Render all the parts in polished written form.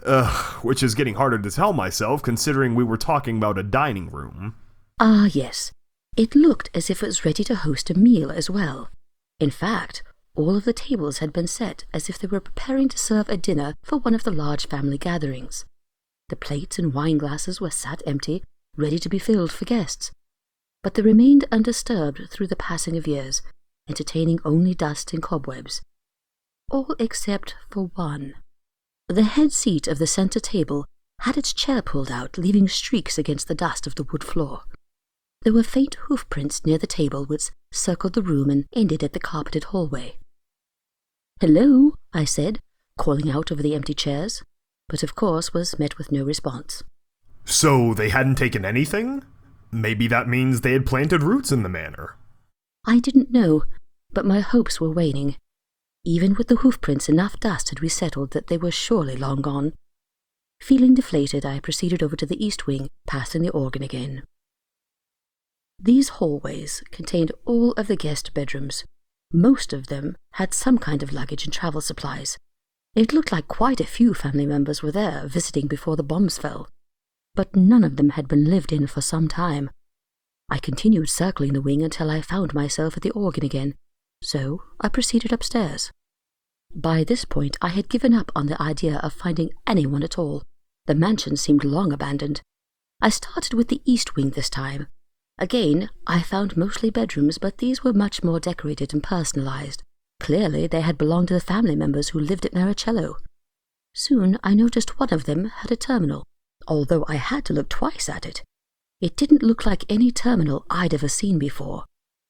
Which is getting harder to tell myself considering we were talking about a dining room. Ah, yes. It looked as if it was ready to host a meal as well. In fact, all of the tables had been set as if they were preparing to serve a dinner for one of the large family gatherings. The plates and wine glasses were sat empty, ready to be filled for guests, but they remained undisturbed through the passing of years, entertaining only dust and cobwebs. All except for one. The head seat of the center table had its chair pulled out, leaving streaks against the dust of the wood floor. There were faint hoof prints near the table which circled the room and ended at the carpeted hallway. "Hello," I said, calling out over the empty chairs, but of course was met with no response. So they hadn't taken anything? Maybe that means they had planted roots in the manor. I didn't know, but my hopes were waning. Even with the hoofprints, enough dust had resettled that they were surely long gone. Feeling deflated, I proceeded over to the east wing, passing the organ again. These hallways contained all of the guest bedrooms. Most of them had some kind of luggage and travel supplies. It looked like quite a few family members were there, visiting before the bombs fell. But none of them had been lived in for some time. I continued circling the wing until I found myself at the organ again, so I proceeded upstairs. By this point, I had given up on the idea of finding anyone at all. The mansion seemed long abandoned. I started with the east wing this time. Again, I found mostly bedrooms, but these were much more decorated and personalized. Clearly, they had belonged to the family members who lived at Maricello. Soon, I noticed one of them had a terminal, although I had to look twice at it. It didn't look like any terminal I'd ever seen before.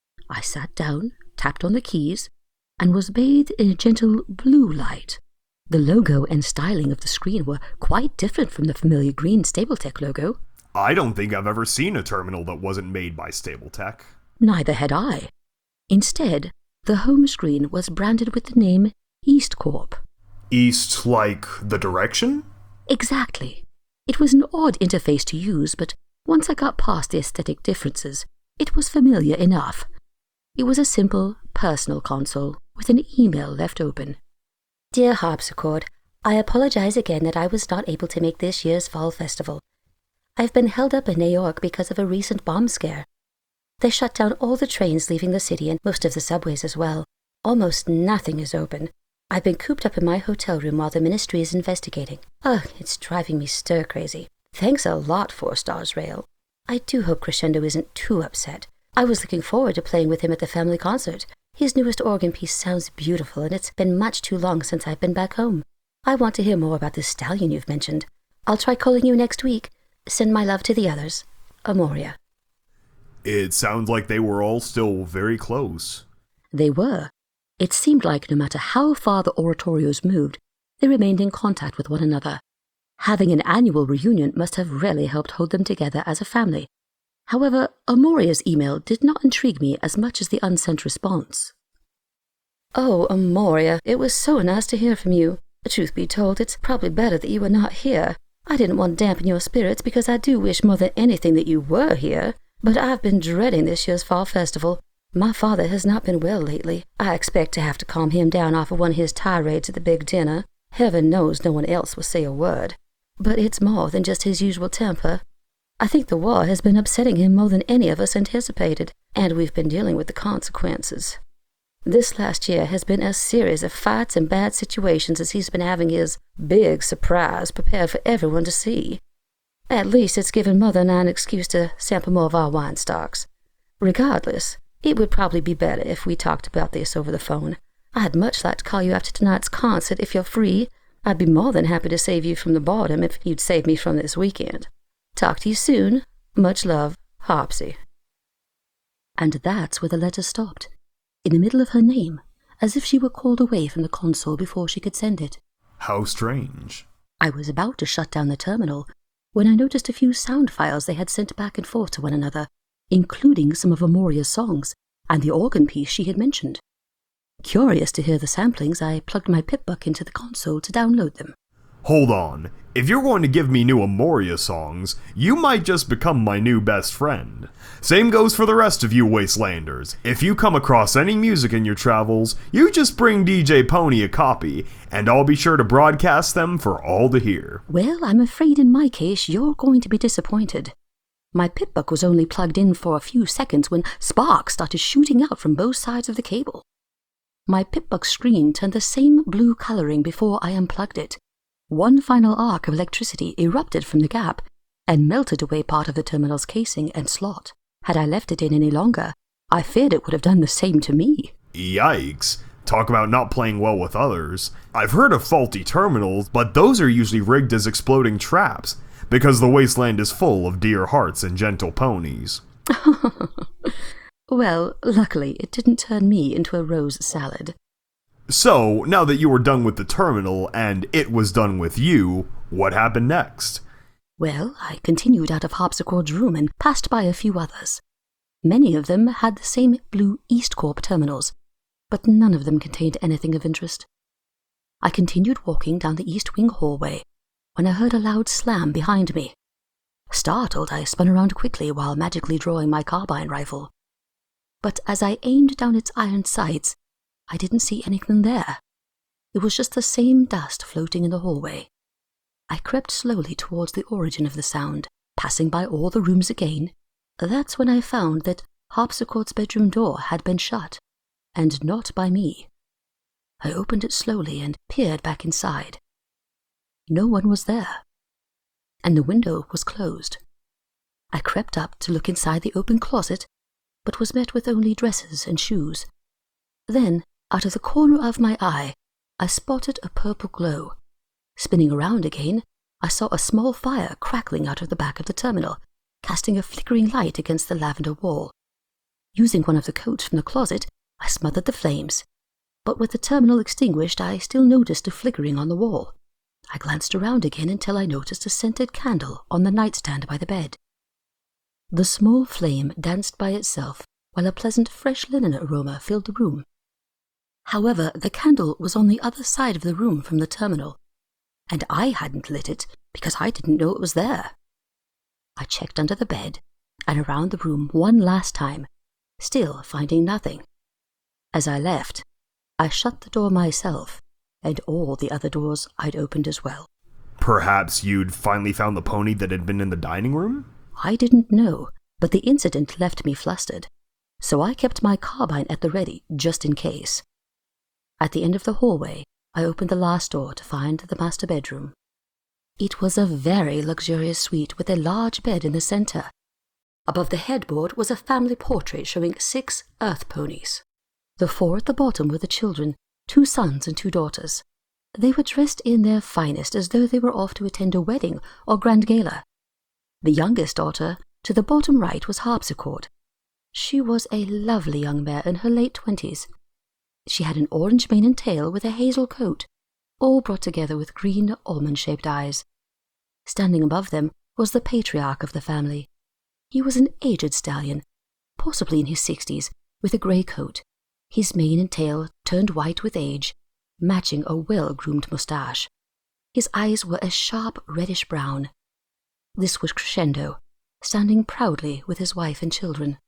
I sat down, tapped on the keys, and was bathed in a gentle blue light. The logo and styling of the screen were quite different from the familiar green Stapletech logo. I don't think I've ever seen a terminal that wasn't made by Stapletech. Neither had I. Instead, the home screen was branded with the name East Corp. East like the direction? Exactly. It was an odd interface to use, but once I got past the aesthetic differences, it was familiar enough. It was a simple, personal console with an email left open. Dear Harpsichord, I apologize again that I was not able to make this year's fall festival. I've been held up in New York because of a recent bomb scare. They shut down all the trains leaving the city and most of the subways as well. Almost nothing is open. I've been cooped up in my hotel room while the ministry is investigating. Ugh, it's driving me stir-crazy. Thanks a lot, 4 Stars Rail. I do hope Crescendo isn't too upset. I was looking forward to playing with him at the family concert. His newest organ piece sounds beautiful, and it's been much too long since I've been back home. I want to hear more about this stallion you've mentioned. I'll try calling you next week. Send my love to the others. Amoria. It sounds like they were all still very close. They were. It seemed like no matter how far the oratorios moved, they remained in contact with one another. Having an annual reunion must have really helped hold them together as a family. However, Amoria's email did not intrigue me as much as the unsent response. Oh, Amoria, it was so nice to hear from you. Truth be told, it's probably better that you were not here. I didn't want to dampen your spirits because I do wish more than anything that you were here. But I've been dreading this year's fall festival. My father has not been well lately. I expect to have to calm him down off of one of his tirades at the big dinner. Heaven knows no one else will say a word. But it's more than just his usual temper. I think the war has been upsetting him more than any of us anticipated, and we've been dealing with the consequences. This last year has been a series of fights and bad situations as he's been having his big surprise prepared for everyone to see. At least it's given Mother and I an excuse to sample more of our wine stocks. Regardless, it would probably be better if we talked about this over the phone. I'd much like to call you after tonight's concert if you're free. I'd be more than happy to save you from the boredom if you'd save me from this weekend. Talk to you soon. Much love, Hopsy. And that's where the letter stopped, in the middle of her name, as if she were called away from the console before she could send it. How strange. I was about to shut down the terminal when I noticed a few sound files they had sent back and forth to one another, including some of Amoria's songs and the organ piece she had mentioned. Curious to hear the samplings, I plugged my PipBuck into the console to download them. Hold on. If you're going to give me new Amoria songs, you might just become my new best friend. Same goes for the rest of you Wastelanders. If you come across any music in your travels, you just bring DJ Pony a copy, and I'll be sure to broadcast them for all to hear. Well, I'm afraid in my case you're going to be disappointed. My Pip-Buck was only plugged in for a few seconds when sparks started shooting out from both sides of the cable. My Pip-Buck screen turned the same blue coloring before I unplugged it. One final arc of electricity erupted from the gap and melted away part of the terminal's casing and slot. Had I left it in any longer, I feared it would have done the same to me. Yikes. Talk about not playing well with others. I've heard of faulty terminals, but those are usually rigged as exploding traps, because the wasteland is full of dear hearts and gentle ponies. Well, luckily it didn't turn me into a rose salad. So, now that you were done with the terminal and it was done with you, what happened next? Well, I continued out of Harpsichord's room and passed by a few others. Many of them had the same blue East Corp terminals, but none of them contained anything of interest. I continued walking down the East Wing hallway when I heard a loud slam behind me. Startled, I spun around quickly while magically drawing my carbine rifle. But as I aimed down its iron sights, I didn't see anything there. It was just the same dust floating in the hallway. I crept slowly towards the origin of the sound, passing by all the rooms again. That's when I found that Harpsichord's bedroom door had been shut, and not by me. I opened it slowly and peered back inside. No one was there, and the window was closed. I crept up to look inside the open closet, but was met with only dresses and shoes. Then, out of the corner of my eye, I spotted a purple glow. Spinning around again, I saw a small fire crackling out of the back of the terminal, casting a flickering light against the lavender wall. Using one of the coats from the closet, I smothered the flames, but with the terminal extinguished, I still noticed a flickering on the wall. I glanced around again until I noticed a scented candle on the nightstand by the bed. The small flame danced by itself, while a pleasant fresh linen aroma filled the room. However, the candle was on the other side of the room from the terminal, and I hadn't lit it because I didn't know it was there. I checked under the bed and around the room one last time, still finding nothing. As I left, I shut the door myself, and all the other doors I'd opened as well. Perhaps you'd finally found the pony that had been in the dining room? I didn't know, but the incident left me flustered, so I kept my carbine at the ready just in case. At the end of the hallway, I opened the last door to find the master bedroom. It was a very luxurious suite with a large bed in the center. Above the headboard was a family portrait showing 6 earth ponies. The 4 at the bottom were the children, 2 sons and 2 daughters. They were dressed in their finest as though they were off to attend a wedding or grand gala. The youngest daughter, to the bottom right, was Harpsichord. She was a lovely young mare in her late 20s. She had an orange mane and tail with a hazel coat, all brought together with green almond-shaped eyes. Standing above them was the patriarch of the family. He was an aged stallion, possibly in his 60s, with a grey coat, his mane and tail turned white with age, matching a well-groomed moustache. His eyes were a sharp reddish-brown. This was Crescendo, standing proudly with his wife and children.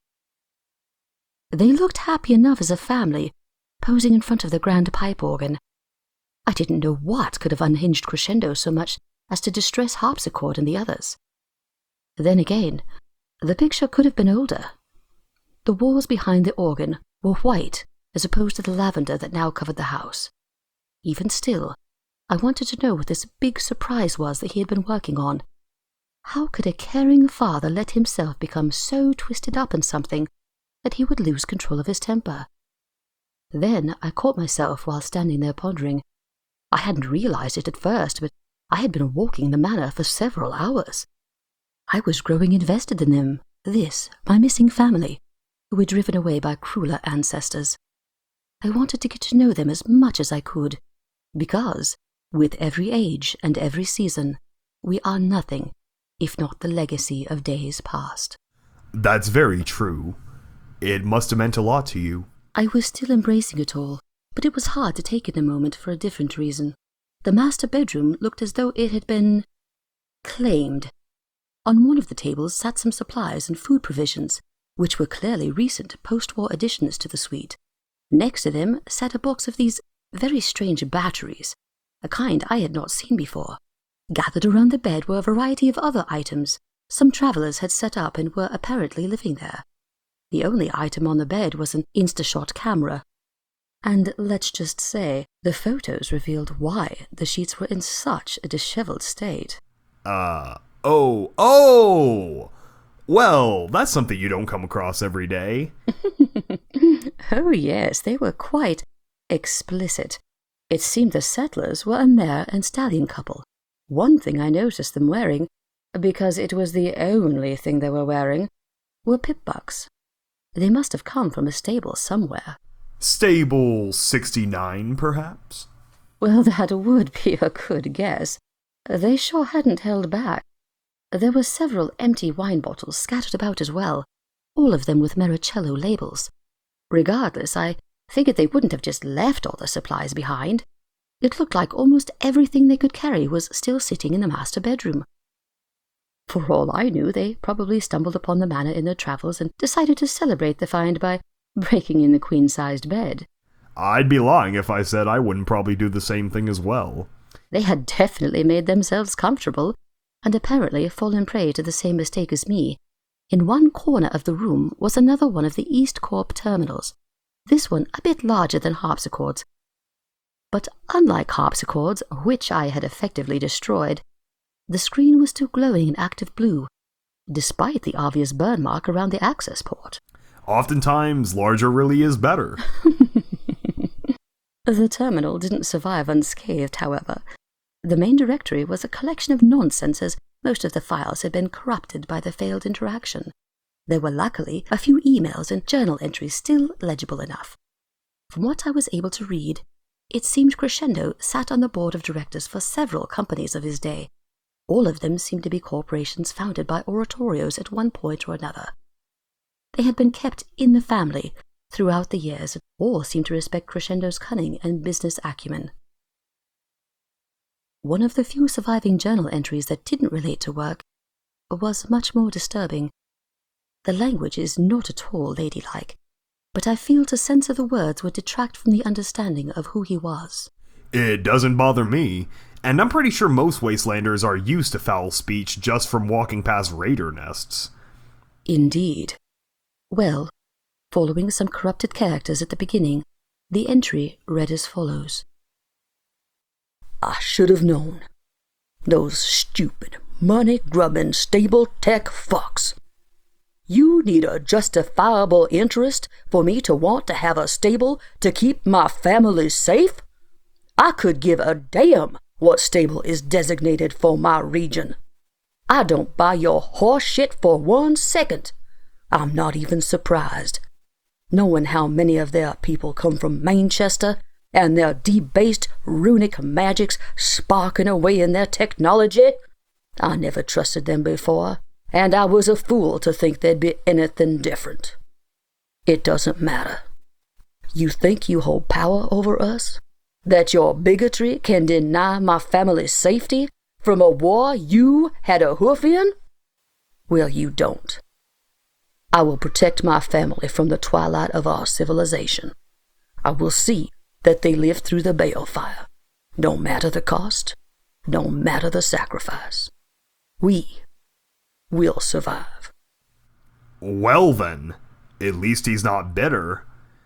They looked happy enough as a family, posing in front of the grand pipe organ. I didn't know what could have unhinged Crescendo so much as to distress Harpsichord and the others. Then again, the picture could have been older. The walls behind the organ were white as opposed to the lavender that now covered the house. Even still, I wanted to know what this big surprise was that he had been working on. How could a caring father let himself become so twisted up in something that he would lose control of his temper? Then I caught myself while standing there pondering. I hadn't realized it at first, but I had been walking the manor for several hours. I was growing invested in them, this, my missing family, who were driven away by crueler ancestors. I wanted to get to know them as much as I could, because, with every age and every season, we are nothing if not the legacy of days past. That's very true. It must have meant a lot to you. I was still embracing it all, but it was hard to take in a moment for a different reason. The master bedroom looked as though it had been claimed. On one of the tables sat some supplies and food provisions, which were clearly recent post-war additions to the suite. Next to them sat a box of these very strange batteries, a kind I had not seen before. Gathered around the bed were a variety of other items. Some travellers had set up and were apparently living there. The only item on the bed was an Instashot camera. And let's just say, the photos revealed why the sheets were in such a disheveled state. Oh! Well, that's something you don't come across every day. Oh yes, they were quite explicit. It seemed the settlers were a mare and stallion couple. One thing I noticed them wearing, because it was the only thing they were wearing, were pip-bucks. They must have come from a stable somewhere. Stable 69, perhaps? Well, that would be a good guess. They sure hadn't held back. There were several empty wine bottles scattered about as well, all of them with Maricello labels. Regardless, I figured they wouldn't have just left all the supplies behind. It looked like almost everything they could carry was still sitting in the master bedroom. For all I knew, they probably stumbled upon the manor in their travels and decided to celebrate the find by breaking in the queen-sized bed. I'd be lying if I said I wouldn't probably do the same thing as well. They had definitely made themselves comfortable, and apparently fallen prey to the same mistake as me. In one corner of the room was another one of the East Corp terminals, this one a bit larger than harpsichords. But unlike harpsichords, which I had effectively destroyed, the screen was still glowing in active blue, despite the obvious burn mark around the access port. Oftentimes, larger really is better. The terminal didn't survive unscathed, however. The main directory was a collection of nonsense, as most of the files had been corrupted by the failed interaction. There were luckily a few emails and journal entries still legible enough. From what I was able to read, it seemed Crescendo sat on the board of directors for several companies of his day. All of them seemed to be corporations founded by oratorios at one point or another. They had been kept in the family throughout the years, and all seemed to respect Crescendo's cunning and business acumen. One of the few surviving journal entries that didn't relate to work was much more disturbing. The language is not at all ladylike, but I feel to censor the words would detract from the understanding of who he was. It doesn't bother me, and I'm pretty sure most Wastelanders are used to foul speech just from walking past raider nests. Indeed. Well, following some corrupted characters at the beginning, the entry read as follows. I should have known. Those stupid, money-grubbing, stable-tech fucks. You need a justifiable interest for me to want to have a stable to keep my family safe? I could give a damn what stable is designated for my region. I don't buy your horse shit for 1 second. I'm not even surprised. Knowing how many of their people come from Manchester, and their debased runic magics sparking away in their technology, I never trusted them before, and I was a fool to think they'd be anything different. It doesn't matter. You think you hold power over us? That your bigotry can deny my family's safety from a war you had a hoof in? Well, you don't. I will protect my family from the twilight of our civilization. I will see that they live through the balefire, no matter the cost, no matter the sacrifice. We will survive. Well then, at least he's not bitter.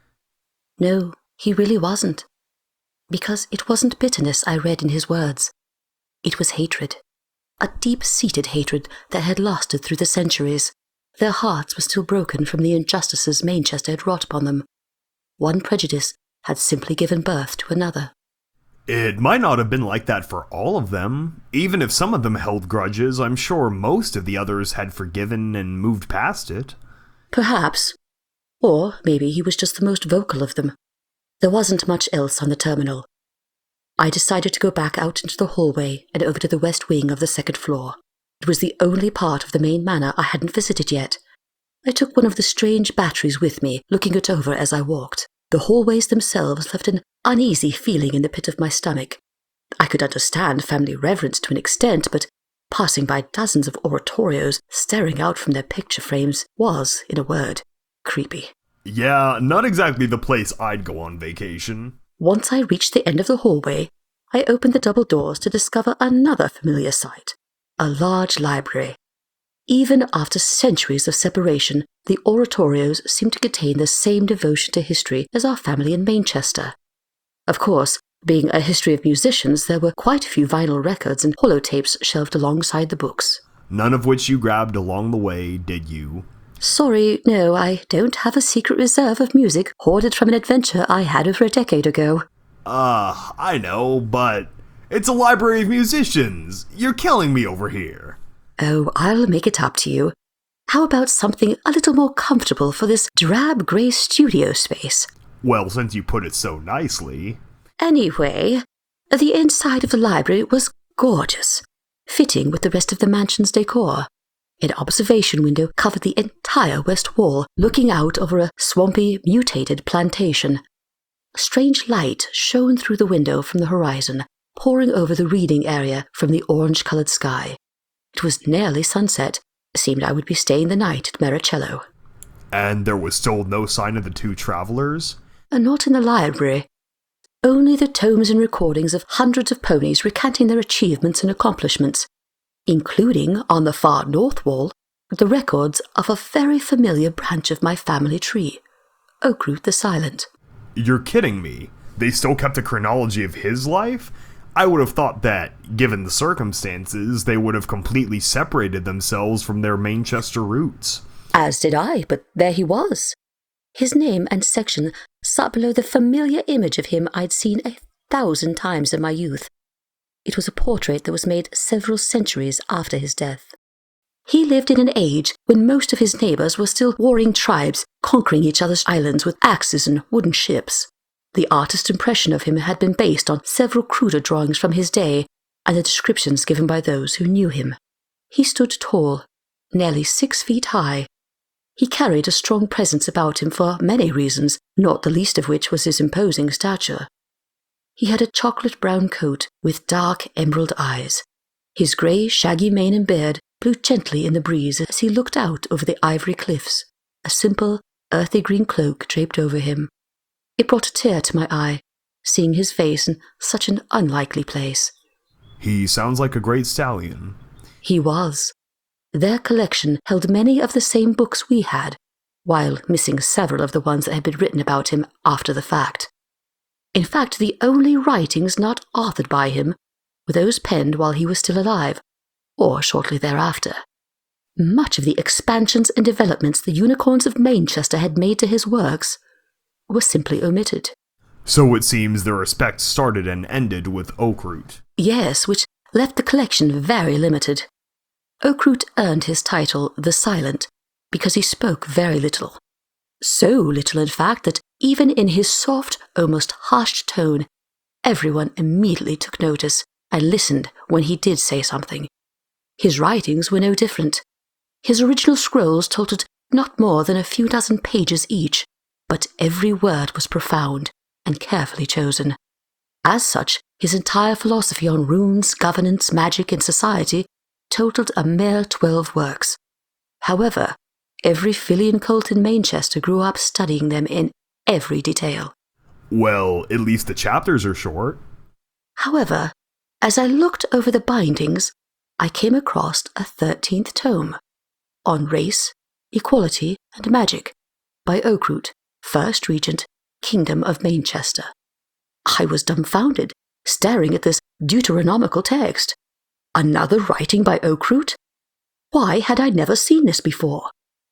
No, he really wasn't. Because it wasn't bitterness I read in his words. It was hatred. A deep-seated hatred that had lasted through the centuries. Their hearts were still broken from the injustices Manchester had wrought upon them. One prejudice had simply given birth to another. It might not have been like that for all of them. Even if some of them held grudges, I'm sure most of the others had forgiven and moved past it. Perhaps. Or maybe he was just the most vocal of them. There wasn't much else on the terminal. I decided to go back out into the hallway and over to the west wing of the second floor. It was the only part of the main manor I hadn't visited yet. I took one of the strange batteries with me, looking it over as I walked. The hallways themselves left an uneasy feeling in the pit of my stomach. I could understand family reverence to an extent, but passing by dozens of oratorios staring out from their picture frames was, in a word, creepy. Yeah, not exactly the place I'd go on vacation. Once I reached the end of the hallway, I opened the double doors to discover another familiar sight, a large library. Even after centuries of separation, the oratorios seemed to contain the same devotion to history as our family in Manchester. Of course, being a history of musicians, there were quite a few vinyl records and holotapes shelved alongside the books. None of which you grabbed along the way, did you? Sorry, no, I don't have a secret reserve of music hoarded from an adventure I had over a decade ago. I know, but it's a library of musicians. You're killing me over here. Oh, I'll make it up to you. How about something a little more comfortable for this drab grey studio space? Well, since you put it so nicely. Anyway, the inside of the library was gorgeous, fitting with the rest of the mansion's decor. An observation window covered the entire west wall, looking out over a swampy, mutated plantation. A strange light shone through the window from the horizon, pouring over the reading area from the orange-coloured sky. It was nearly sunset. It seemed I would be staying the night at Maricello. And there was still no sign of the two travelers? Not in the library. Only the tomes and recordings of hundreds of ponies recanting their achievements and accomplishments, including, on the far north wall, the records of a very familiar branch of my family tree, Oakroot the Silent. You're kidding me. They still kept a chronology of his life? I would have thought that, given the circumstances, they would have completely separated themselves from their Manchester roots. As did I, but there he was. His name and section sat below the familiar image of him I'd seen 1,000 times in my youth. It was a portrait that was made several centuries after his death. He lived in an age when most of his neighbours were still warring tribes, conquering each other's islands with axes and wooden ships. The artist's impression of him had been based on several cruder drawings from his day and the descriptions given by those who knew him. He stood tall, nearly 6 feet high. He carried a strong presence about him for many reasons, not the least of which was his imposing stature. He had a chocolate-brown coat with dark emerald eyes. His grey, shaggy mane and beard blew gently in the breeze as he looked out over the ivory cliffs, a simple, earthy green cloak draped over him. It brought a tear to my eye, seeing his face in such an unlikely place. He sounds like a great stallion. He was. Their collection held many of the same books we had, while missing several of the ones that had been written about him after the fact. In fact, the only writings not authored by him were those penned while he was still alive, or shortly thereafter. Much of the expansions and developments the Unicorns of Manchester had made to his works were simply omitted. So it seems the respect started and ended with Oakroot. Yes, which left the collection very limited. Oakroot earned his title The Silent because he spoke very little. So little, in fact, that even in his soft, almost harsh tone, everyone immediately took notice and listened when he did say something. His writings were no different. His original scrolls totaled not more than a few dozen pages each, but every word was profound and carefully chosen. As such, his entire philosophy on runes, governance, magic, and society totaled a mere 12 works. However, every Filian cult in Manchester grew up studying them in every detail. Well, at least the chapters are short. However, as I looked over the bindings, I came across a 13th tome, On Race, Equality, and Magic, by Oakroot, 1st Regent, Kingdom of Manchester. I was dumbfounded, staring at this Deuteronomical text. Another writing by Oakroot? Why had I never seen this before?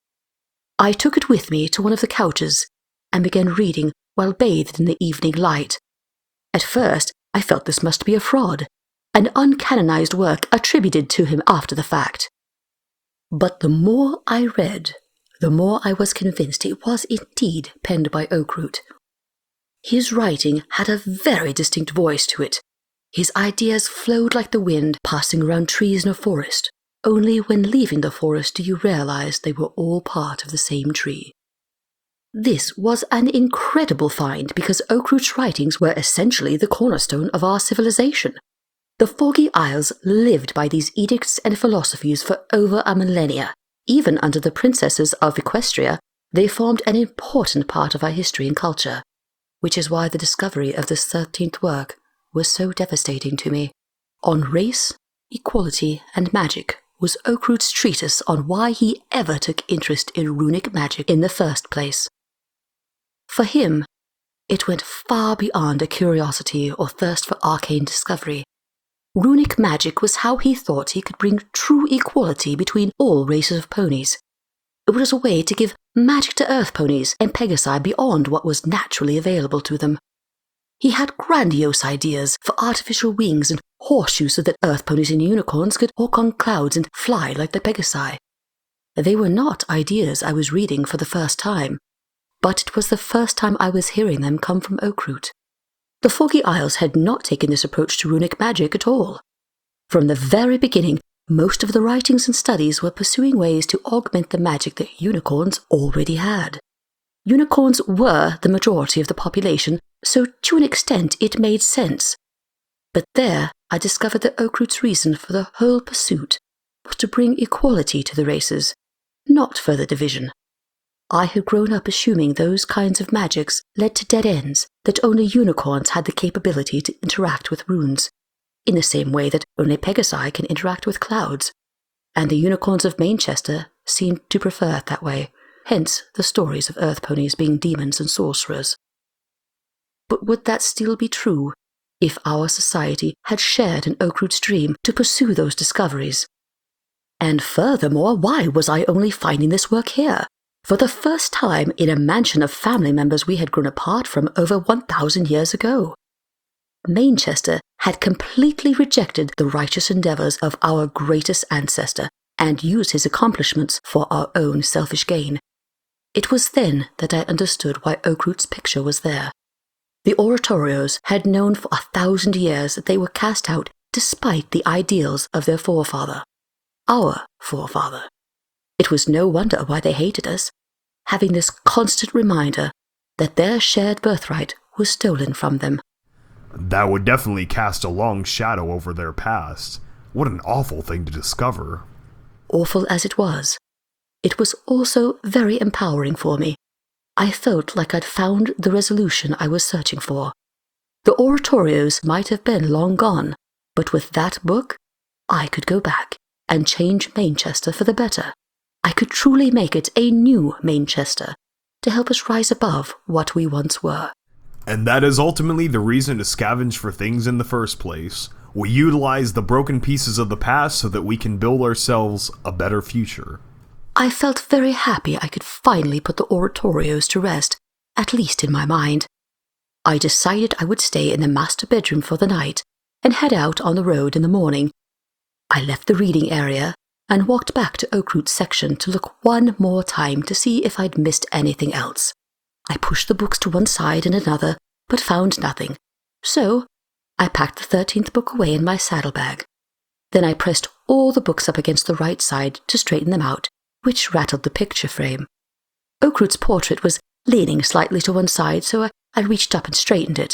I took it with me to one of the couches and began reading while bathed in the evening light. At first, I felt this must be a fraud, an uncanonized work attributed to him after the fact. But the more I read, the more I was convinced it was indeed penned by Oakroot. His writing had a very distinct voice to it. His ideas flowed like the wind passing around trees in a forest. Only when leaving the forest do you realize they were all part of the same tree. This was an incredible find because Oakroot's writings were essentially the cornerstone of our civilization. The Foggy Isles lived by these edicts and philosophies for over a millennia. Even under the princesses of Equestria, they formed an important part of our history and culture, which is why the discovery of this 13th work was so devastating to me. On race, equality, and magic was Oakroot's treatise on why he ever took interest in runic magic in the first place. For him, it went far beyond a curiosity or thirst for arcane discovery. Runic magic was how he thought he could bring true equality between all races of ponies. It was a way to give magic to earth ponies and Pegasi beyond what was naturally available to them. He had grandiose ideas for artificial wings and horseshoes so that earth ponies and unicorns could walk on clouds and fly like the Pegasi. They were not ideas I was reading for the first time, but it was the first time I was hearing them come from Oakroot. The Foggy Isles had not taken this approach to runic magic at all. From the very beginning, most of the writings and studies were pursuing ways to augment the magic that unicorns already had. Unicorns were the majority of the population, so to an extent it made sense. But there I discovered that Oakroot's reason for the whole pursuit was to bring equality to the races, not further division. I had grown up assuming those kinds of magics led to dead ends, that only unicorns had the capability to interact with runes, in the same way that only Pegasi can interact with clouds, and the unicorns of Manchester seemed to prefer it that way, hence the stories of earth ponies being demons and sorcerers. But would that still be true if our society had shared in Oakroot's dream to pursue those discoveries? And furthermore, why was I only finding this work here? For the first time in a mansion of family members we had grown apart from over 1,000 years ago. Manchester had completely rejected the righteous endeavors of our greatest ancestor and used his accomplishments for our own selfish gain. It was then that I understood why Oakroot's picture was there. The oratorios had known for 1,000 years that they were cast out despite the ideals of their forefather, our forefather. It was no wonder why they hated us, having this constant reminder that their shared birthright was stolen from them. That would definitely cast a long shadow over their past. What an awful thing to discover. Awful as it was also very empowering for me. I felt like I'd found the resolution I was searching for. The oratorios might have been long gone, but with that book, I could go back and change Manchester for the better. I could truly make it a new Manchester to help us rise above what we once were. And that is ultimately the reason to scavenge for things in the first place. We utilize the broken pieces of the past so that we can build ourselves a better future. I felt very happy I could finally put the oratorios to rest, at least in my mind. I decided I would stay in the master bedroom for the night and head out on the road in the morning. I left the reading area and walked back to Oakroot's section to look one more time to see if I'd missed anything else. I pushed the books to one side and another, but found nothing. So, I packed the 13th book away in my saddlebag. Then I pressed all the books up against the right side to straighten them out, which rattled the picture frame. Oakroot's portrait was leaning slightly to one side, so I reached up and straightened it.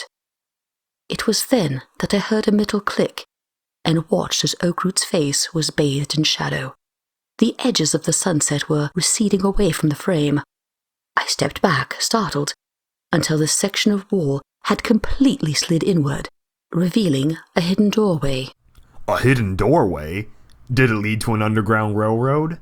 It was then that I heard a metal click, and watched as Oakroot's face was bathed in shadow. The edges of the sunset were receding away from the frame. I stepped back, startled, until the section of wall had completely slid inward, revealing a hidden doorway. A hidden doorway? Did it lead to an underground railroad?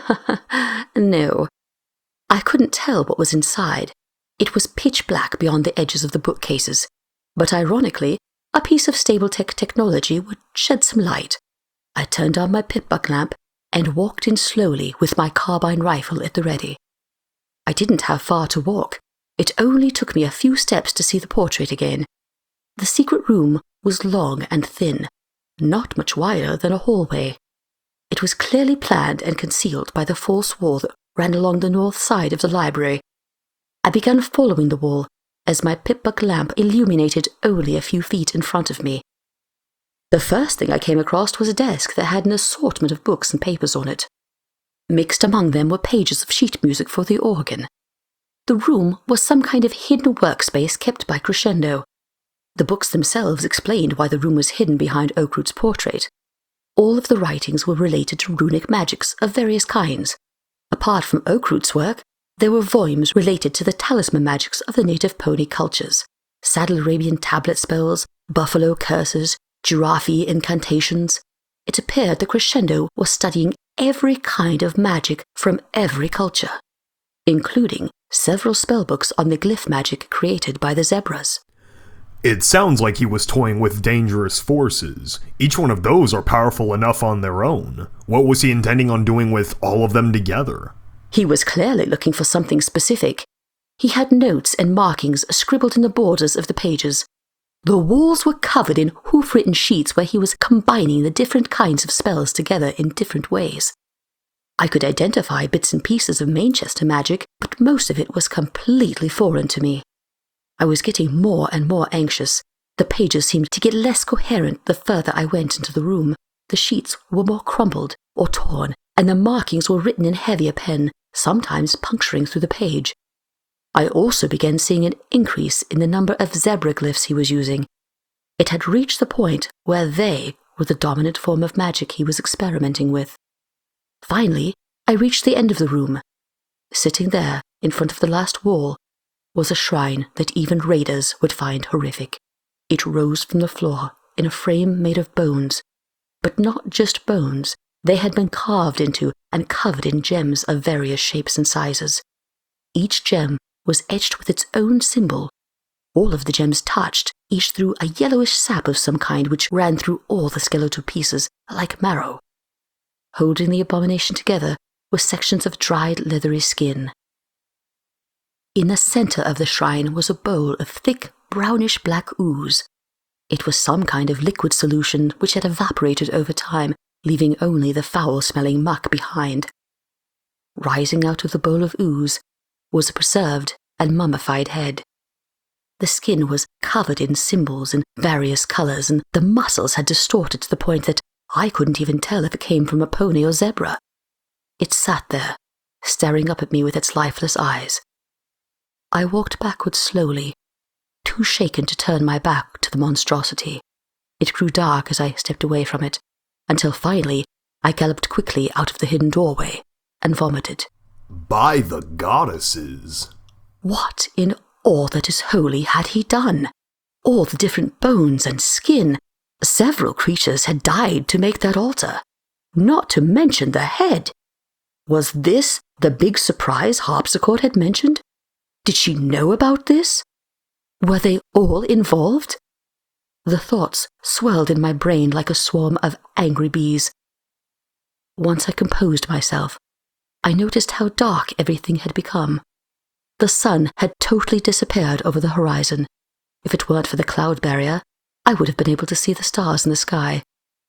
No. I couldn't tell what was inside. It was pitch black beyond the edges of the bookcases, but ironically, a piece of Stable-Tech technology would shed some light. I turned on my pip-buck lamp and walked in slowly with my carbine rifle at the ready. I didn't have far to walk. It only took me a few steps to see the portrait again. The secret room was long and thin, not much wider than a hallway. It was clearly planned and concealed by the false wall that ran along the north side of the library. I began following the wall, as my pip-buck lamp illuminated only a few feet in front of me. The first thing I came across was a desk that had an assortment of books and papers on it. Mixed among them were pages of sheet music for the organ. The room was some kind of hidden workspace kept by Crescendo. The books themselves explained why the room was hidden behind Oakroot's portrait. All of the writings were related to runic magics of various kinds. Apart from Oakroot's work, there were volumes related to the talisman magics of the native pony cultures, Saddle Arabian tablet spells, buffalo curses, giraffe incantations. It appeared the Crescendo was studying every kind of magic from every culture, including several spellbooks on the glyph magic created by the zebras. It sounds like he was toying with dangerous forces. Each one of those are powerful enough on their own. What was he intending on doing with all of them together? He was clearly looking for something specific. He had notes and markings scribbled in the borders of the pages. The walls were covered in hoof-written sheets where he was combining the different kinds of spells together in different ways. I could identify bits and pieces of Manchester magic, but most of it was completely foreign to me. I was getting more and more anxious. The pages seemed to get less coherent the further I went into the room. The sheets were more crumpled or torn, and the markings were written in heavier pen, sometimes puncturing through the page. I also began seeing an increase in the number of zebra glyphs he was using. It had reached the point where they were the dominant form of magic he was experimenting with. Finally, I reached the end of the room. Sitting there, in front of the last wall, was a shrine that even raiders would find horrific. It rose from the floor in a frame made of bones, but not just bones. They had been carved into and covered in gems of various shapes and sizes. Each gem was etched with its own symbol. All of the gems touched, each through a yellowish sap of some kind which ran through all the skeletal pieces like marrow. Holding the abomination together were sections of dried leathery skin. In the center of the shrine was a bowl of thick, brownish-black ooze. It was some kind of liquid solution which had evaporated over time, leaving only the foul-smelling muck behind. Rising out of the bowl of ooze was a preserved and mummified head. The skin was covered in symbols in various colors, and the muscles had distorted to the point that I couldn't even tell if it came from a pony or zebra. It sat there, staring up at me with its lifeless eyes. I walked backwards slowly, too shaken to turn my back to the monstrosity. It grew dark as I stepped away from it, until finally I galloped quickly out of the hidden doorway and vomited. By the goddesses! What in all that is holy had he done? All the different bones and skin. Several creatures had died to make that altar. Not to mention the head. Was this the big surprise Harpsichord had mentioned? Did she know about this? Were they all involved? The thoughts swelled in my brain like a swarm of angry bees. Once I composed myself, I noticed how dark everything had become. The sun had totally disappeared over the horizon. If it weren't for the cloud barrier, I would have been able to see the stars in the sky.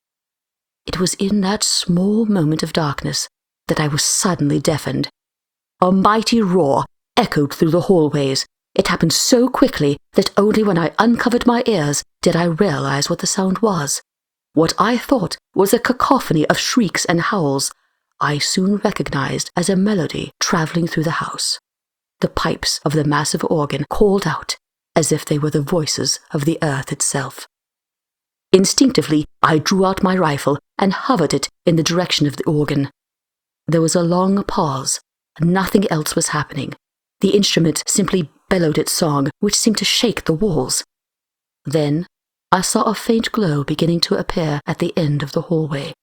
It was in that small moment of darkness that I was suddenly deafened. A mighty roar echoed through the hallways. It happened so quickly that only when I uncovered my ears did I realize what the sound was. What I thought was a cacophony of shrieks and howls, I soon recognized as a melody traveling through the house. The pipes of the massive organ called out as if they were the voices of the earth itself. Instinctively, I drew out my rifle and hovered it in the direction of the organ. There was a long pause. Nothing else was happening. The instrument simply bellowed its song, which seemed to shake the walls. Then I saw a faint glow beginning to appear at the end of the hallway.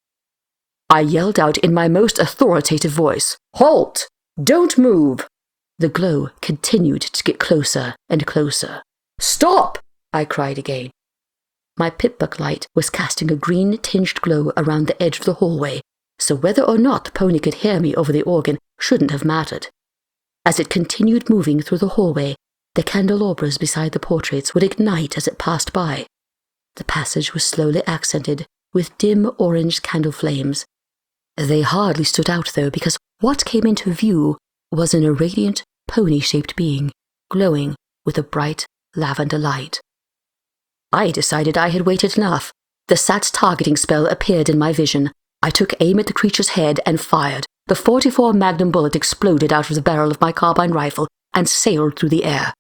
I yelled out in my most authoritative voice, "Halt! Don't move!" The glow continued to get closer and closer. "Stop!" I cried again. My pipbuck light was casting a green-tinged glow around the edge of the hallway, so whether or not the pony could hear me over the organ shouldn't have mattered. As it continued moving through the hallway, the candelabras beside the portraits would ignite as it passed by. The passage was slowly accented with dim orange candle flames. They hardly stood out, though, because what came into view was an irradiant, pony-shaped being, glowing with a bright lavender light. I decided I had waited enough. The Sat's targeting spell appeared in my vision. I took aim at the creature's head and fired. The .44 Magnum bullet exploded out of the barrel of my carbine rifle and sailed through the air.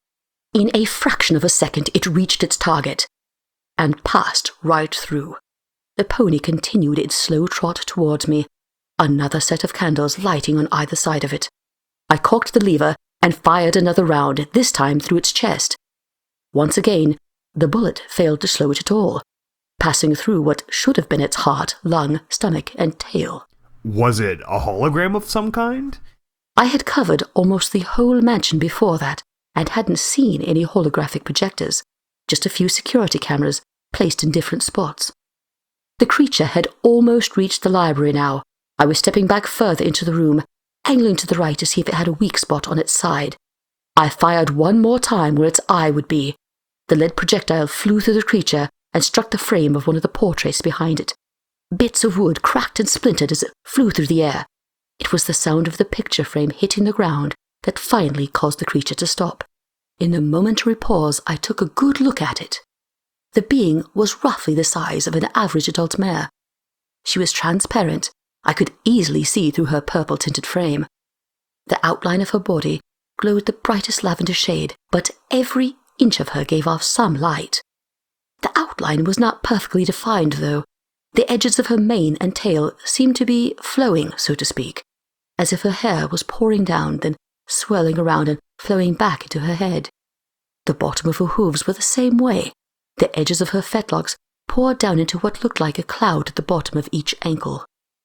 In a fraction of a second, it reached its target and passed right through. The pony continued its slow trot towards me, another set of candles lighting on either side of it. I cocked the lever and fired another round, this time through its chest. Once again, the bullet failed to slow it at all, passing through what should have been its heart, lung, stomach, and tail. Was it a hologram of some kind? I had covered almost the whole mansion before that, and hadn't seen any holographic projectors, just a few security cameras placed in different spots. The creature had almost reached the library now. I was stepping back further into the room, angling to the right to see if it had a weak spot on its side. I fired one more time where its eye would be. The lead projectile flew through the creature and struck the frame of one of the portraits behind it. Bits of wood cracked and splintered as it flew through the air. It was the sound of the picture frame hitting the ground that finally caused the creature to stop. In the momentary pause, I took a good look at it. The being was roughly the size of an average adult mare. She was transparent. I could easily see through her purple-tinted frame. The outline of her body glowed the brightest lavender shade, but every inch of her gave off some light. The outline was not perfectly defined, though. The edges of her mane and tail seemed to be flowing, so to speak, as if her hair was pouring down, then swirling around and flowing back into her head. The bottom of her hooves were the same way. The edges of her fetlocks poured down into what looked like a cloud at the bottom of each ankle.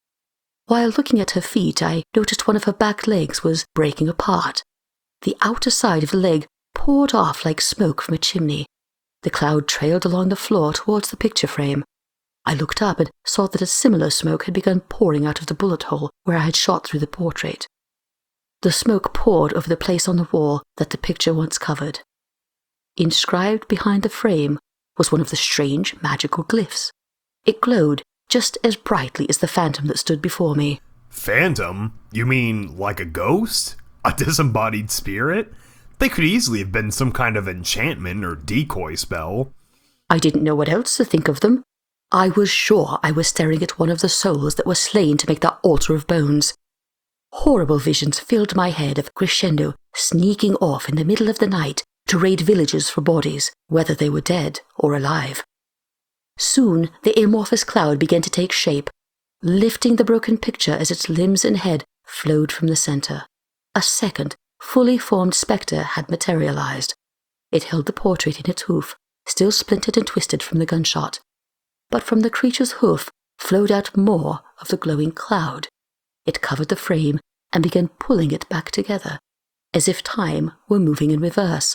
While looking at her feet, I noticed one of her back legs was breaking apart. The outer side of the leg poured off like smoke from a chimney. The cloud trailed along the floor towards the picture frame. I looked up and saw that a similar smoke had begun pouring out of the bullet hole where I had shot through the portrait. The smoke poured over the place on the wall that the picture once covered. Inscribed behind the frame was one of the strange magical glyphs. It glowed just as brightly as the phantom that stood before me. Phantom? You mean like a ghost? A disembodied spirit? They could easily have been some kind of enchantment or decoy spell. I didn't know what else to think of them. I was sure I was staring at one of the souls that was slain to make that altar of bones. Horrible visions filled my head of Crescendo sneaking off in the middle of the night to raid villages for bodies, whether they were dead or alive. Soon the amorphous cloud began to take shape, lifting the broken picture as its limbs and head flowed from the center. A second, fully formed spectre had materialized. It held the portrait in its hoof, still splintered and twisted from the gunshot. But from the creature's hoof flowed out more of the glowing cloud. It covered the frame and began pulling it back together, as if time were moving in reverse.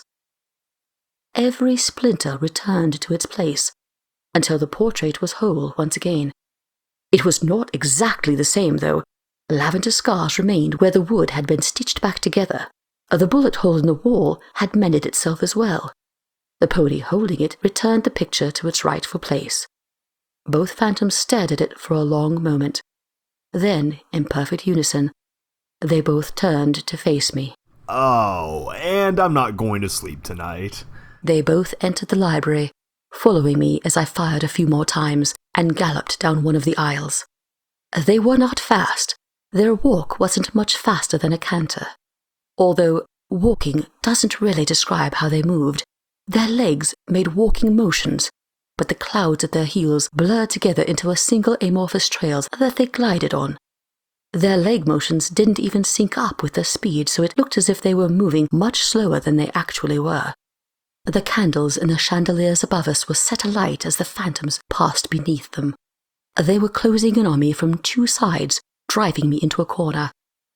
Every splinter returned to its place, until the portrait was whole once again. It was not exactly the same, though. Lavender scars remained where the wood had been stitched back together. The bullet hole in the wall had mended itself as well. The pony holding it returned the picture to its rightful place. Both phantoms stared at it for a long moment. Then, in perfect unison, they both turned to face me. Oh, and I'm not going to sleep tonight. They both entered the library, following me as I fired a few more times and galloped down one of the aisles. They were not fast. Their walk wasn't much faster than a canter. Although walking doesn't really describe how they moved, their legs made walking motions, but the clouds at their heels blurred together into a single amorphous trail that they glided on. Their leg motions didn't even sync up with their speed, so it looked as if they were moving much slower than they actually were. The candles in the chandeliers above us were set alight as the phantoms passed beneath them. They were closing in on me from two sides, driving me into a corner.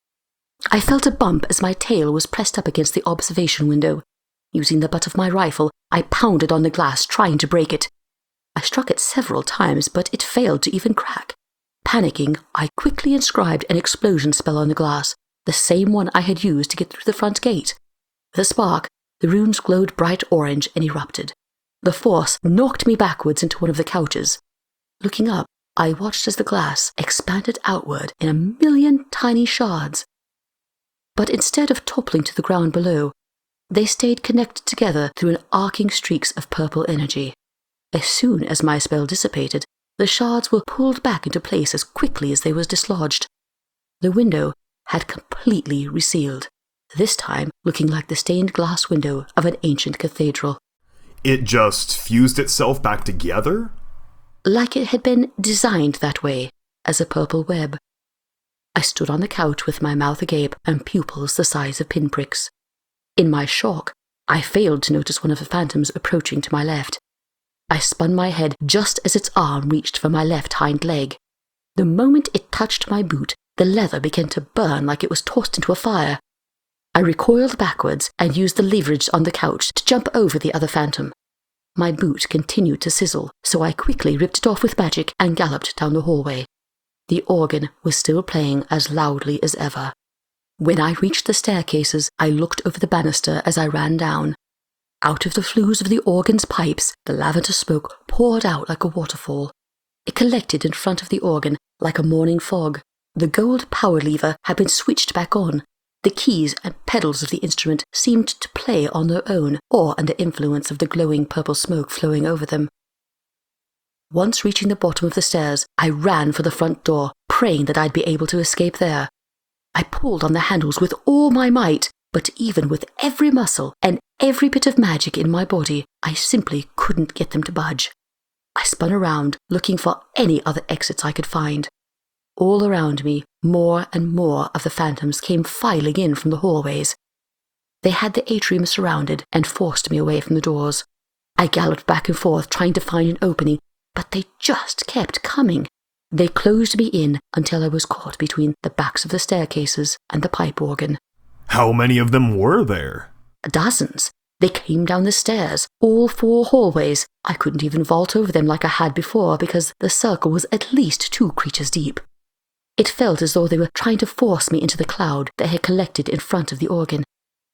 I felt a bump as my tail was pressed up against the observation window. Using the butt of my rifle, I pounded on the glass, trying to break it. I struck it several times, but it failed to even crack. Panicking, I quickly inscribed an explosion spell on the glass, the same one I had used to get through the front gate. With a spark, the runes glowed bright orange and erupted. The force knocked me backwards into one of the couches. Looking up, I watched as the glass expanded outward in a million tiny shards. But instead of toppling to the ground below, they stayed connected together through an arcing streaks of purple energy. As soon as my spell dissipated, the shards were pulled back into place as quickly as they were dislodged. The window had completely resealed. this time looking like the stained glass window of an ancient cathedral. It just fused itself back together? Like it had been designed that way, as a purple web. I stood on the couch with my mouth agape and pupils the size of pinpricks. In my shock, I failed to notice one of the phantoms approaching to my left. I spun my head just as its arm reached for my left hind leg. The moment it touched my boot, the leather began to burn like it was tossed into a fire. I recoiled backwards and used the leverage on the couch to jump over the other phantom. My boot continued to sizzle, so I quickly ripped it off with magic and galloped down the hallway. The organ was still playing as loudly as ever. When I reached the staircases, I looked over the banister as I ran down. Out of the flues of the organ's pipes, the lavender smoke poured out like a waterfall. It collected in front of the organ like a morning fog. The gold power lever had been switched back on. The keys and pedals of the instrument seemed to play on their own or under influence of the glowing purple smoke flowing over them. Once reaching the bottom of the stairs, I ran for the front door, praying that I'd be able to escape there. I pulled on the handles with all my might, but even with every muscle and every bit of magic in my body, I simply couldn't get them to budge. I spun around, looking for any other exits I could find. All around me, more and more of the phantoms came filing in from the hallways. They had the atrium surrounded and forced me away from the doors. I galloped back and forth trying to find an opening, but they just kept coming. They closed me in until I was caught between the backs of the staircases and the pipe organ. How many of them were there? Dozens. They came down the stairs, all 4 hallways. I couldn't even vault over them like I had before because the circle was at least 2 creatures deep. It felt as though they were trying to force me into the cloud that had collected in front of the organ.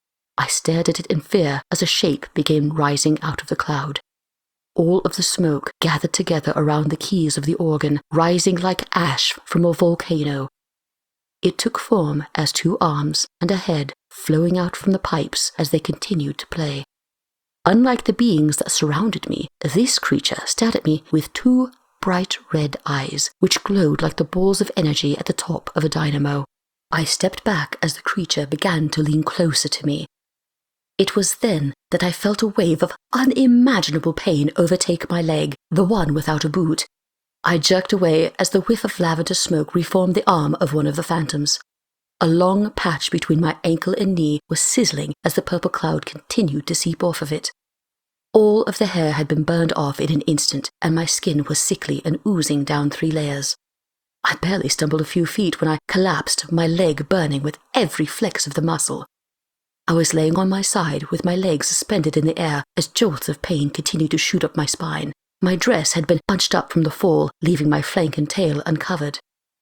I stared at it in fear as a shape began rising out of the cloud. All of the smoke gathered together around the keys of the organ, rising like ash from a volcano. It took form as 2 arms and a head flowing out from the pipes as they continued to play. Unlike the beings that surrounded me, this creature stared at me with 2 bright red eyes, which glowed like the balls of energy at the top of a dynamo. I stepped back as the creature began to lean closer to me. It was then that I felt a wave of unimaginable pain overtake my leg, the one without a boot. I jerked away as the whiff of lavender smoke reformed the arm of one of the phantoms. A long patch between my ankle and knee was sizzling as the purple cloud continued to seep off of it. All of the hair had been burned off in an instant, and my skin was sickly and oozing down 3 layers. I barely stumbled a few feet when I collapsed, my leg burning with every flex of the muscle. I was laying on my side with my legs suspended in the air as jolts of pain continued to shoot up my spine. My dress had been punched up from the fall, leaving my flank and tail uncovered.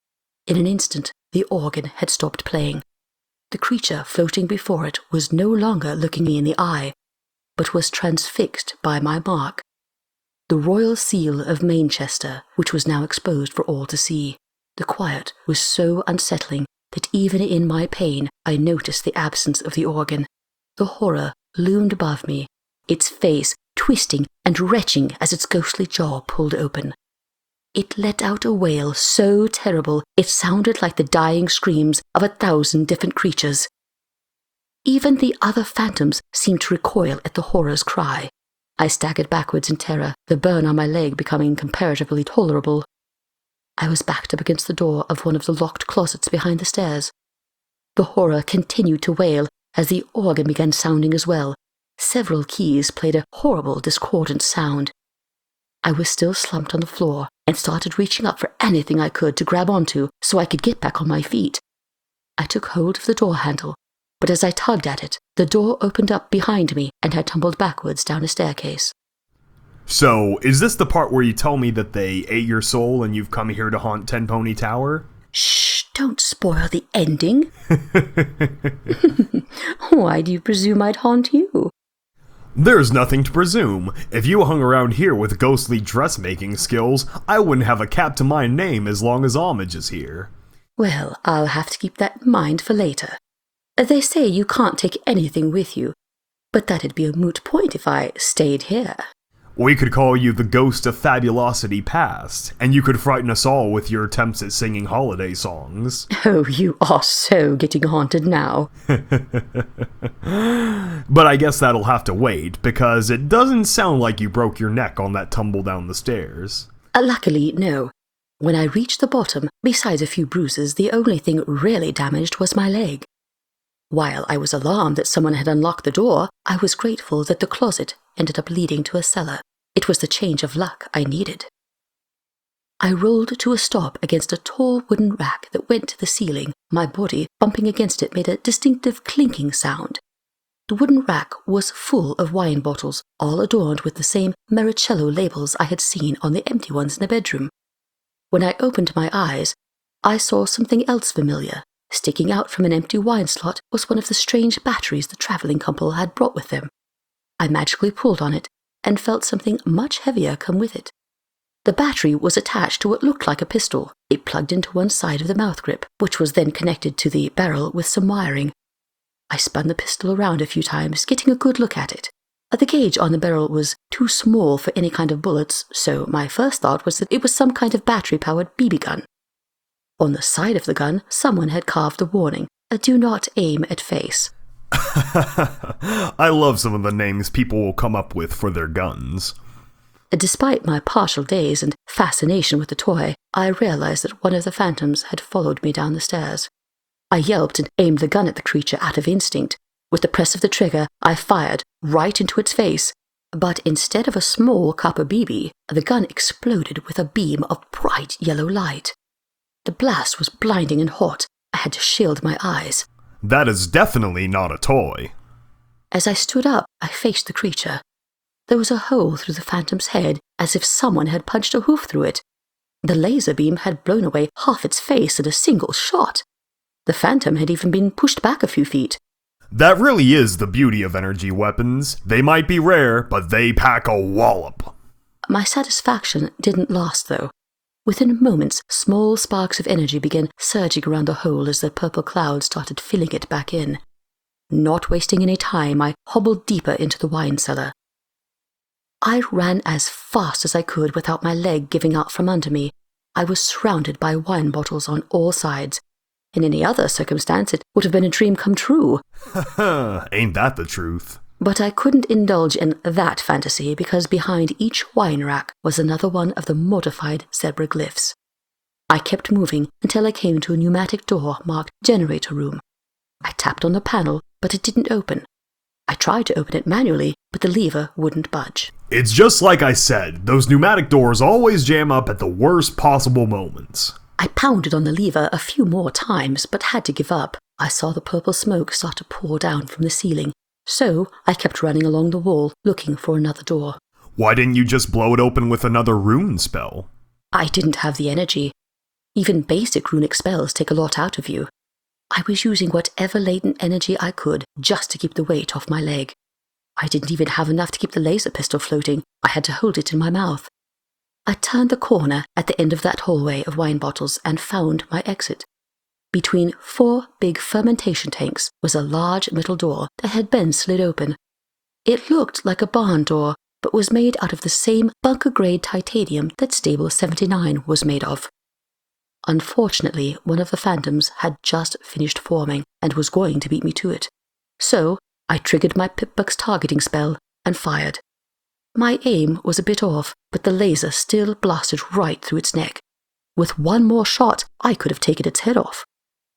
In an instant, the organ had stopped playing. The creature floating before it was no longer looking me in the eye, but was transfixed by my mark. The royal seal of Manchester, which was now exposed for all to see. The quiet was so unsettling that even in my pain I noticed the absence of the organ. The horror loomed above me, its face twisting and retching as its ghostly jaw pulled open. It let out a wail so terrible it sounded like the dying screams of 1,000 different creatures. Even the other phantoms seemed to recoil at the horror's cry. I staggered backwards in terror, the burn on my leg becoming comparatively tolerable. I was backed up against the door of one of the locked closets behind the stairs. The horror continued to wail as the organ began sounding as well. Several keys played a horrible, discordant sound. I was still slumped on the floor and started reaching up for anything I could to grab onto so I could get back on my feet. I took hold of the door handle, but as I tugged at it, the door opened up behind me and I tumbled backwards down a staircase. So, is this the part where you tell me that they ate your soul and you've come here to haunt Ten Pony Tower? Shh, don't spoil the ending. Why do you presume I'd haunt you? There's nothing to presume. If you hung around here with ghostly dressmaking skills, I wouldn't have a cap to my name as long as Homage is here. Well, I'll have to keep that in mind for later. They say you can't take anything with you, but that'd be a moot point if I stayed here. We could call you the Ghost of Fabulosity Past, and you could frighten us all with your attempts at singing holiday songs. Oh, you are so getting haunted now. But I guess that'll have to wait, because it doesn't sound like you broke your neck on that tumble down the stairs. Luckily, no. When I reached the bottom, besides a few bruises, the only thing really damaged was my leg. While I was alarmed that someone had unlocked the door, I was grateful that the closet ended up leading to a cellar. It was the change of luck I needed. I rolled to a stop against a tall wooden rack that went to the ceiling. My body, bumping against it, made a distinctive clinking sound. The wooden rack was full of wine bottles, all adorned with the same Maricello labels I had seen on the empty ones in the bedroom. When I opened my eyes, I saw something else familiar. Sticking out from an empty wine slot was one of the strange batteries the traveling couple had brought with them. I magically pulled on it and felt something much heavier come with it. The battery was attached to what looked like a pistol. It plugged into one side of the mouth grip, which was then connected to the barrel with some wiring. I spun the pistol around a few times, getting a good look at it. The gauge on the barrel was too small for any kind of bullets, so my first thought was that it was some kind of battery-powered BB gun. On the side of the gun, someone had carved the warning, "Do not aim at face." I love some of the names people will come up with for their guns. Despite my partial daze and fascination with the toy, I realized that one of the phantoms had followed me down the stairs. I yelped and aimed the gun at the creature out of instinct. With the press of the trigger, I fired right into its face. But instead of a small copper BB, the gun exploded with a beam of bright yellow light. The blast was blinding and hot. I had to shield my eyes. That is definitely not a toy. As I stood up, I faced the creature. There was a hole through the phantom's head, as if someone had punched a hoof through it. The laser beam had blown away half its face in a single shot. The phantom had even been pushed back a few feet. That really is the beauty of energy weapons. They might be rare, but they pack a wallop. My satisfaction didn't last, though. Within moments, small sparks of energy began surging around the hole as the purple cloud started filling it back in. Not wasting any time, I hobbled deeper into the wine cellar. I ran as fast as I could without my leg giving out from under me. I was surrounded by wine bottles on all sides. In any other circumstance, it would have been a dream come true. Ain't that the truth? But I couldn't indulge in that fantasy because behind each wine rack was another one of the mortified zebra glyphs. I kept moving until I came to a pneumatic door marked Generator Room. I tapped on the panel, but it didn't open. I tried to open it manually, but the lever wouldn't budge. It's just like I said, those pneumatic doors always jam up at the worst possible moments. I pounded on the lever a few more times, but had to give up. I saw the purple smoke start to pour down from the ceiling, so I kept running along the wall, looking for another door. Why didn't you just blow it open with another rune spell? I didn't have the energy. Even basic runic spells take a lot out of you. I was using whatever latent energy I could just to keep the weight off my leg. I didn't even have enough to keep the laser pistol floating. I had to hold it in my mouth. I turned the corner at the end of that hallway of wine bottles and found my exit. Between 4 big fermentation tanks was a large metal door that had been slid open. It looked like a barn door, but was made out of the same bunker-grade titanium that Stable 79 was made of. Unfortunately, one of the phantoms had just finished forming and was going to beat me to it. So I triggered my Pip-Buck's targeting spell and fired. My aim was a bit off, but the laser still blasted right through its neck. With one more shot, I could have taken its head off.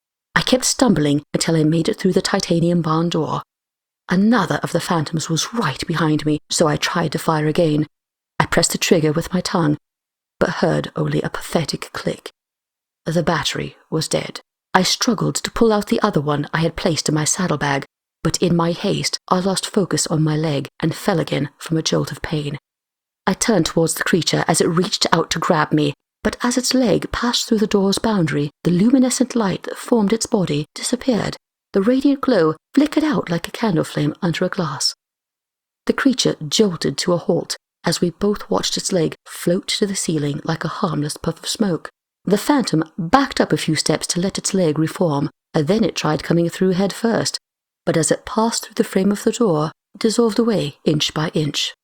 I kept stumbling until I made it through the titanium barn door. Another of the phantoms was right behind me, so I tried to fire again. I pressed the trigger with my tongue, but heard only a pathetic click. The battery was dead. I struggled to pull out the other one I had placed in my saddlebag, but in my haste, I lost focus on my leg and fell again from a jolt of pain. I turned towards the creature as it reached out to grab me, but as its leg passed through the door's boundary, the luminescent light that formed its body disappeared. The radiant glow flickered out like a candle flame under a glass. The creature jolted to a halt as we both watched its leg float to the ceiling like a harmless puff of smoke. The phantom backed up a few steps to let its leg reform, and then it tried coming through head first, but as it passed through the frame of the door, it dissolved away inch by inch.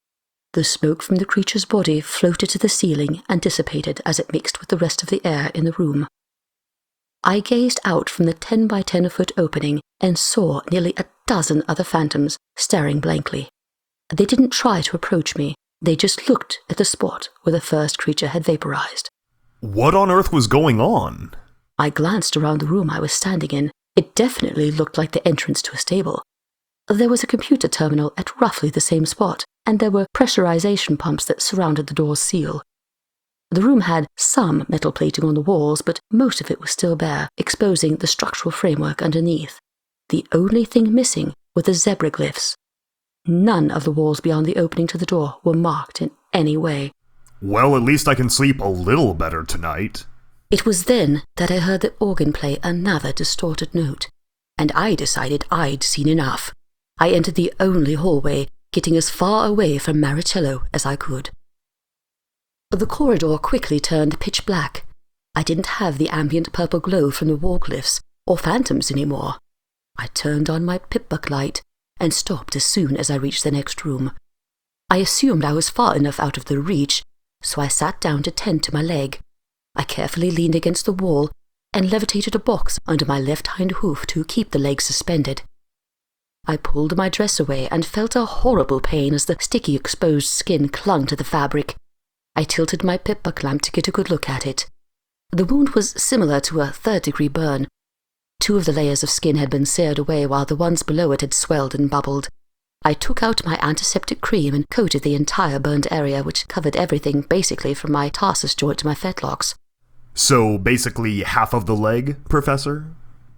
The smoke from the creature's body floated to the ceiling and dissipated as it mixed with the rest of the air in the room. I gazed out from the 10 by 10 foot opening and saw nearly a dozen other phantoms staring blankly. They didn't try to approach me, they just looked at the spot where the first creature had vaporized. What on earth was going on? I glanced around the room I was standing in. It definitely looked like the entrance to a stable. There was a computer terminal at roughly the same spot, and there were pressurization pumps that surrounded the door's seal. The room had some metal plating on the walls, but most of it was still bare, exposing the structural framework underneath. The only thing missing were the zebra glyphs. None of the walls beyond the opening to the door were marked in any way. Well, at least I can sleep a little better tonight. It was then that I heard the organ play another distorted note, and I decided I'd seen enough. I entered the only hallway, getting as far away from Maricello as I could. The corridor quickly turned pitch black. I didn't have the ambient purple glow from the wall glyphs or phantoms anymore. I turned on my pip-buck light and stopped as soon as I reached the next room. I assumed I was far enough out of their reach, so I sat down to tend to my leg. I carefully leaned against the wall and levitated a box under my left hind hoof to keep the leg suspended. I pulled my dress away and felt a horrible pain as the sticky exposed skin clung to the fabric. I tilted my pip-buck lamp to get a good look at it. The wound was similar to a third-degree burn. 2 of the layers of skin had been seared away while the ones below it had swelled and bubbled. I took out my antiseptic cream and coated the entire burned area, which covered everything basically from my tarsus joint to my fetlocks. So basically half of the leg, Professor?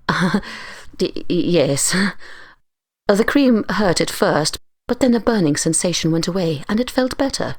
Yes. The cream hurt at first, but then the burning sensation went away and it felt better.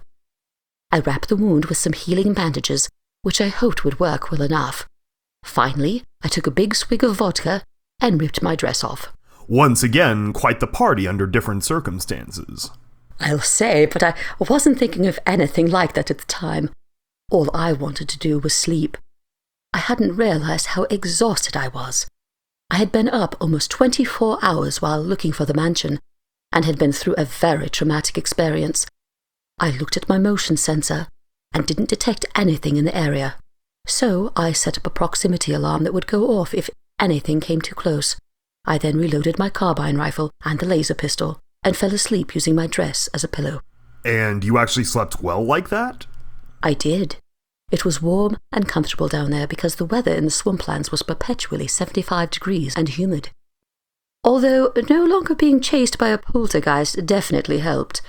I wrapped the wound with some healing bandages, which I hoped would work well enough. Finally, I took a big swig of vodka and ripped my dress off. Once again, quite the party under different circumstances. I'll say, but I wasn't thinking of anything like that at the time. All I wanted to do was sleep. I hadn't realized how exhausted I was. I had been up almost 24 hours while looking for the mansion, and had been through a very traumatic experience. I looked at my motion sensor and didn't detect anything in the area, so I set up a proximity alarm that would go off if anything came too close. I then reloaded my carbine rifle and the laser pistol, and fell asleep using my dress as a pillow. And you actually slept well like that? I did. It was warm and comfortable down there because the weather in the swamplands was perpetually 75 degrees and humid. Although no longer being chased by a poltergeist definitely helped.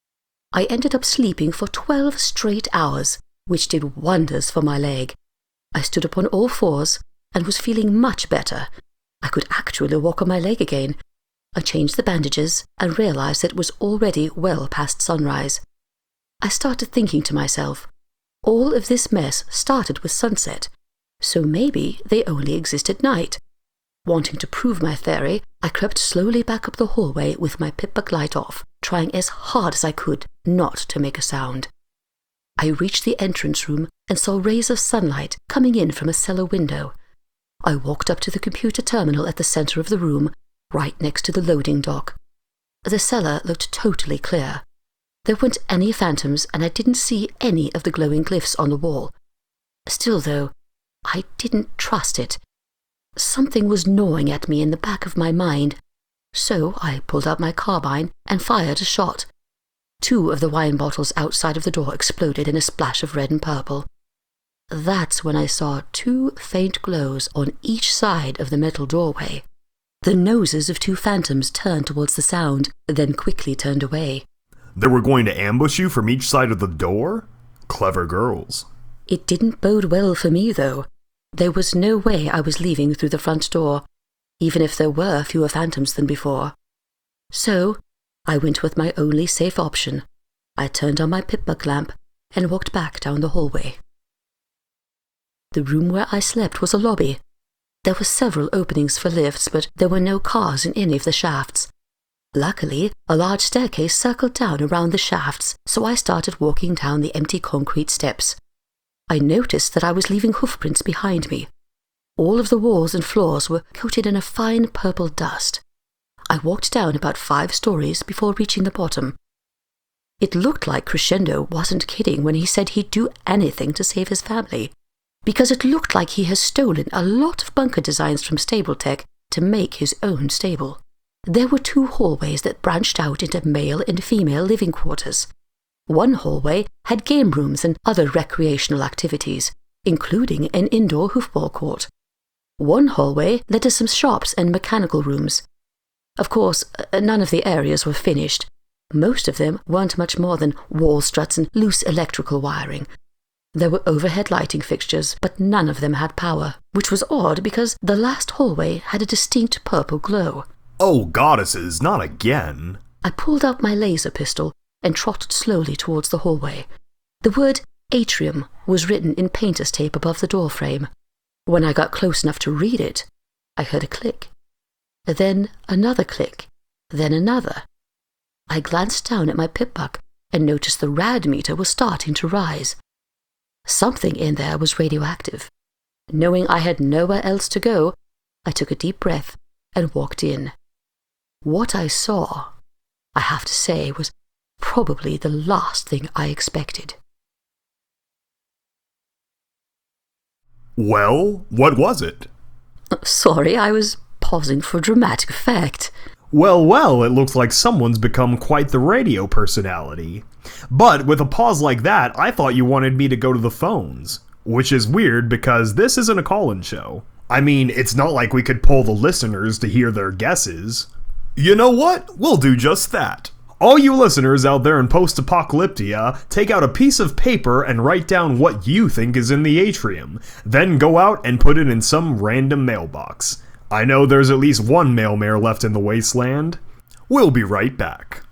I ended up sleeping for 12 straight hours, which did wonders for my leg. I stood up on all fours and was feeling much better. I could actually walk on my leg again. I changed the bandages and realized that it was already well past sunrise. I started thinking to myself, all of this mess started with sunset, so maybe they only exist at night. Wanting to prove my theory, I crept slowly back up the hallway with my pip-buck light off, trying as hard as I could not to make a sound. I reached the entrance room and saw rays of sunlight coming in from a cellar window. I walked up to the computer terminal at the center of the room, right next to the loading dock. The cellar looked totally clear. There weren't any phantoms, and I didn't see any of the glowing glyphs on the wall. Still, though, I didn't trust it. Something was gnawing at me in the back of my mind, so I pulled out my carbine and fired a shot. 2 of the wine bottles outside of the door exploded in a splash of red and purple. That's when I saw 2 faint glows on each side of the metal doorway. The noses of 2 phantoms turned towards the sound, then quickly turned away. They were going to ambush you from each side of the door? Clever girls. It didn't bode well for me, though. There was no way I was leaving through the front door, even if there were fewer phantoms than before. So, I went with my only safe option. I turned on my pip-buck lamp and walked back down the hallway. The room where I slept was a lobby. There were several openings for lifts, but there were no cars in any of the shafts. Luckily, a large staircase circled down around the shafts, so I started walking down the empty concrete steps. I noticed that I was leaving hoofprints behind me. All of the walls and floors were coated in a fine purple dust. I walked down about 5 stories before reaching the bottom. It looked like Crescendo wasn't kidding when he said he'd do anything to save his family, because it looked like he has stolen a lot of bunker designs from Stable-Tech to make his own stable. There were 2 hallways that branched out into male and female living quarters. One hallway had game rooms and other recreational activities, including an indoor hoofball court. One hallway led to some shops and mechanical rooms. Of course, none of the areas were finished. Most of them weren't much more than wall struts and loose electrical wiring. There were overhead lighting fixtures, but none of them had power, which was odd because the last hallway had a distinct purple glow. Oh, goddesses, not again. I pulled out my laser pistol and trotted slowly towards the hallway. The word atrium was written in painter's tape above the doorframe. When I got close enough to read it, I heard a click. Then another click. Then another. I glanced down at my pip-buck and noticed the rad meter was starting to rise. Something in there was radioactive. Knowing I had nowhere else to go, I took a deep breath and walked in. What I saw, I have to say, was probably the last thing I expected. Well, what was it? Sorry, I was pausing for dramatic effect. Well, it looks like someone's become quite the radio personality. But with a pause like that, I thought you wanted me to go to the phones. Which is weird because this isn't a call-in show. I mean, it's not like we could poll the listeners to hear their guesses. You know what? We'll do just that. All you listeners out there in post-apocalyptia, take out a piece of paper and write down what you think is in the atrium. Then go out and put it in some random mailbox. I know there's at least one mail mare left in the wasteland. We'll be right back.